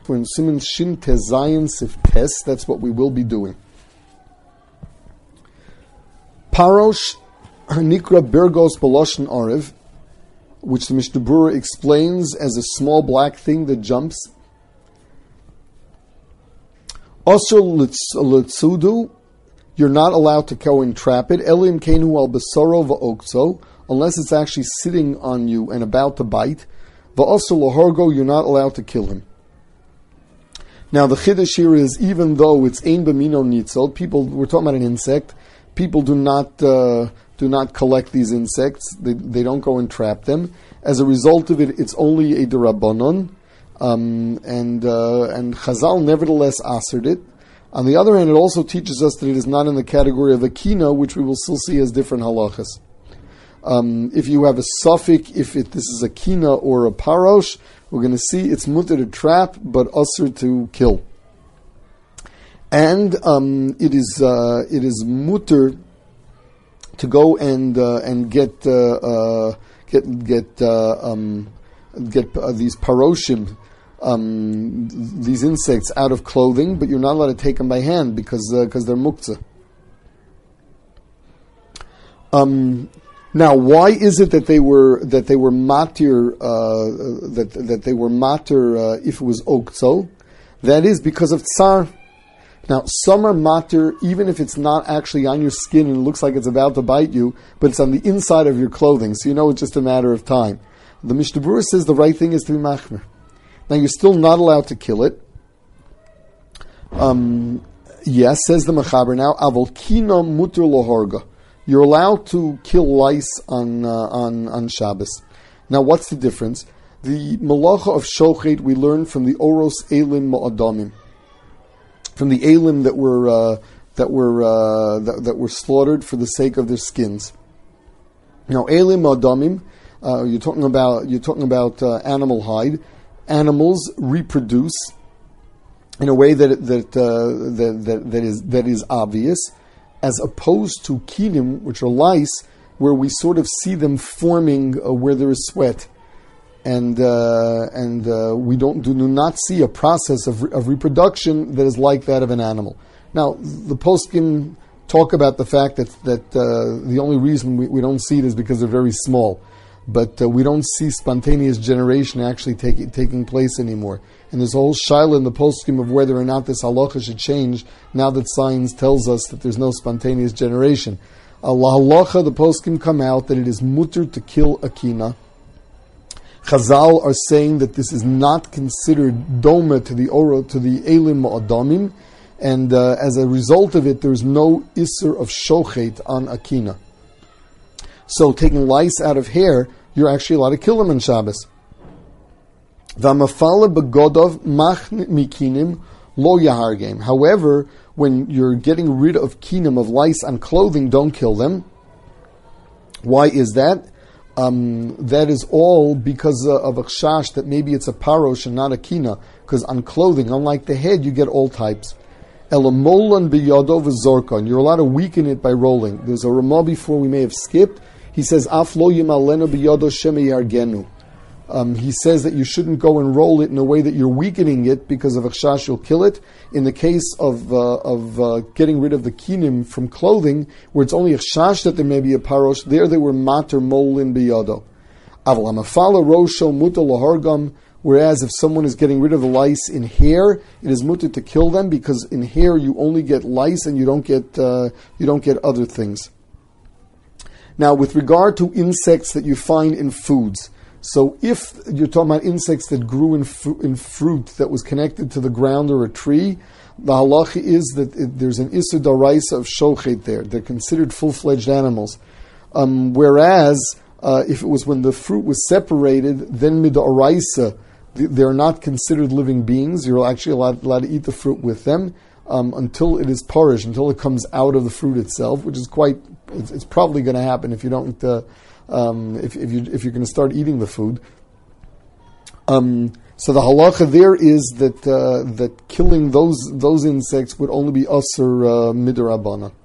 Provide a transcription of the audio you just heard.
We're in Siman Shin Tezayin Sif Tes. That's what we will be doing. Parosh Nikra Bergos Baloshin Ariv, which the Mishnah Berurah explains as a small black thing that jumps. Osir Litzudu, you're not allowed to go and trap it. Elim Kenu al Besoro Va'okso, unless it's actually sitting on you and about to bite. Va'osir Lahorgo, you're not allowed to kill him. Now the Chiddush here is, even though it's Ein B'mino Nitzol, people, we're talking about an insect, people do not collect these insects. They don't go and trap them. As a result of it, it's only a D'Rabbanon, and Chazal nevertheless asered it. On the other hand, it also teaches us that it is not in the category of a kina, which we will still see as different halachas. If you have a suffix, this is a kina or a parosh, we're going to see it's mutter to trap, but usher to kill. And it is mutter to go and get these paroshim, these insects out of clothing, but you're not allowed to take them by hand because they're muktzah. Now, why is it that they were matir that they were matir if it was okzo? That is because of tsar. Now, some are matir even if it's not actually on your skin and it looks like it's about to bite you, but it's on the inside of your clothing, so you know it's just a matter of time. The Mishnah Berurah says the right thing is to be machmer. Now, you're still not allowed to kill it. Yes, says the Mechaber now, avol kina muter lohorga. You're allowed to kill lice on Shabbos. Now, what's the difference? The malacha of shochet we learned from the oros elim ma'adamim, from the elim that were slaughtered for the sake of their skins. Now, elim ma'adamim, you're talking about animal hide. Animals reproduce in a way that is obvious, as opposed to kinim, which are lice, where we sort of see them forming where there is sweat, and we do not see a process of reproduction that is like that of an animal. Now, the poskim talk about the fact that the only reason we don't see it is because they're very small, but we don't see spontaneous generation actually taking place anymore. And there's a whole shaila in the poskim of whether or not this halacha should change now that science tells us that there's no spontaneous generation. La halacha, the poskim come out that it is mutter to kill a kina. Chazal are saying that this is not considered doma to the elim ma'adamim, and as a result of it, there's no isser of shochet on a kina. So taking lice out of hair, you're actually allowed to kill them on Shabbos. V'amafala begodov mach mikinim lo yahargem. However, when you're getting rid of kinim, of lice on clothing, don't kill them. Why is that? That is all because of a chash that maybe it's a parosh and not a kina. Because on clothing, unlike the head, you get all types. Elamolan biyado v'zorkon. You're allowed to weaken it by rolling. There's a Ramah before we may have skipped. He says, Af lo yimalenu biyado shemi yargenu. He says that you shouldn't go and roll it in a way that you're weakening it because of a chash you'll kill it. In the case of getting rid of the kinim from clothing, where it's only a chash that there may be a parosh, there they were mater molin biyado. Aval hamafala rosho muta lahargam. Whereas if someone is getting rid of the lice in hair, it is mutter to kill them because in hair you only get lice and you don't get other things. Now, with regard to insects that you find in foods, so if you're talking about insects that grew in fruit that was connected to the ground or a tree, the halacha is that there's an isur daraisa of shochet there. They're considered full-fledged animals. Whereas if it was when the fruit was separated, then midaraisa, they're not considered living beings. You're actually allowed to eat the fruit with them until it is parish, until it comes out of the fruit itself, which is it's probably going to happen if you don't if you're going to start eating the food. So the halacha there is that killing those insects would only be asur midrabana.